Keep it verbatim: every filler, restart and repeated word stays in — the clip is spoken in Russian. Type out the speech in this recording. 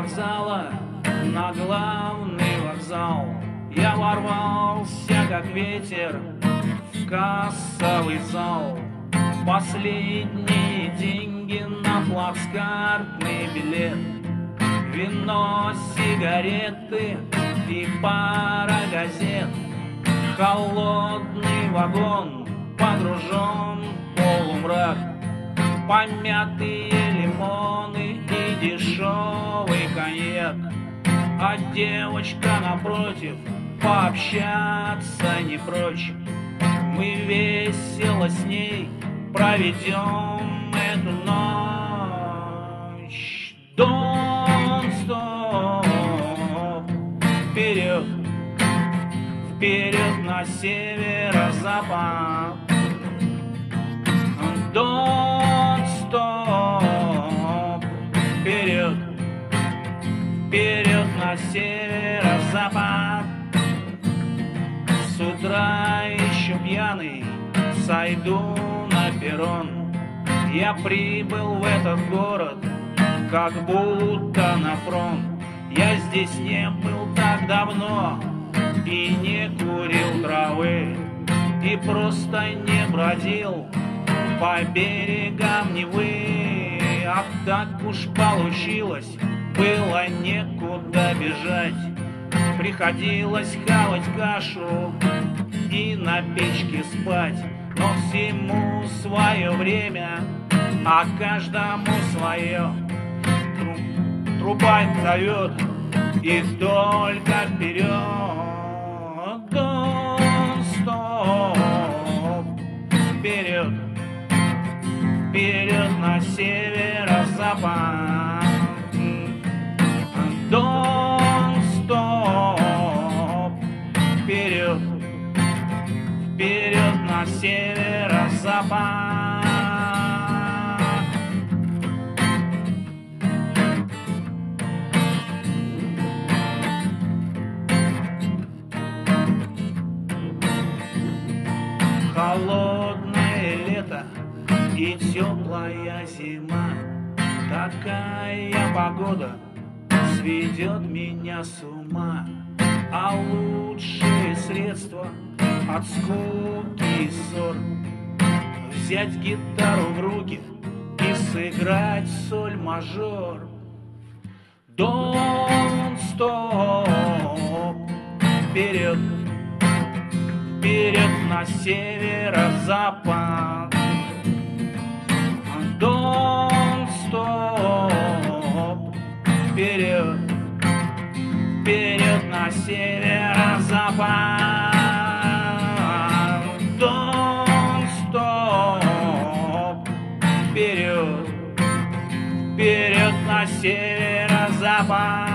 вокзала на главный вокзал я ворвался, как ветер, в кассовый зал. Последние деньги на плацкартный билет, вино, сигареты и пара газет. Холодный вагон погружен в полумрак, помятые лимоны и дешевый коньяк. А девочка напротив пообщаться не прочь. Мы весело с ней проведем эту ночь. Don't stop. Вперед, вперед на северо-запад. Don't stop. Вперед, вперед на северо-запад. С утра еще пьяный сойду на перрон. Я прибыл в этот город, как будто на фронт. Я здесь не был так давно и не курил травы, и просто не бродил по берегам Невы. А так уж получилось, было некуда бежать. Приходилось хавать кашу и на печке спать. Но всему свое время, а каждому свое. Труба зовет, и только вперед. Don't stop. Вперед, вперед на северо-запад. Don't stop. Вперед, вперед на северо-запад. Холодное лето и теплая зима, такая погода сведет меня с ума. А лучшее средство от скуки и ссор — взять гитару в руки и сыграть соль-мажор. Don't stop. Вперед, вперед на северо-запад. Don't stop. Вперед, вперед на северо-запад. Don't stop. Вперед, вперед на северо-запад.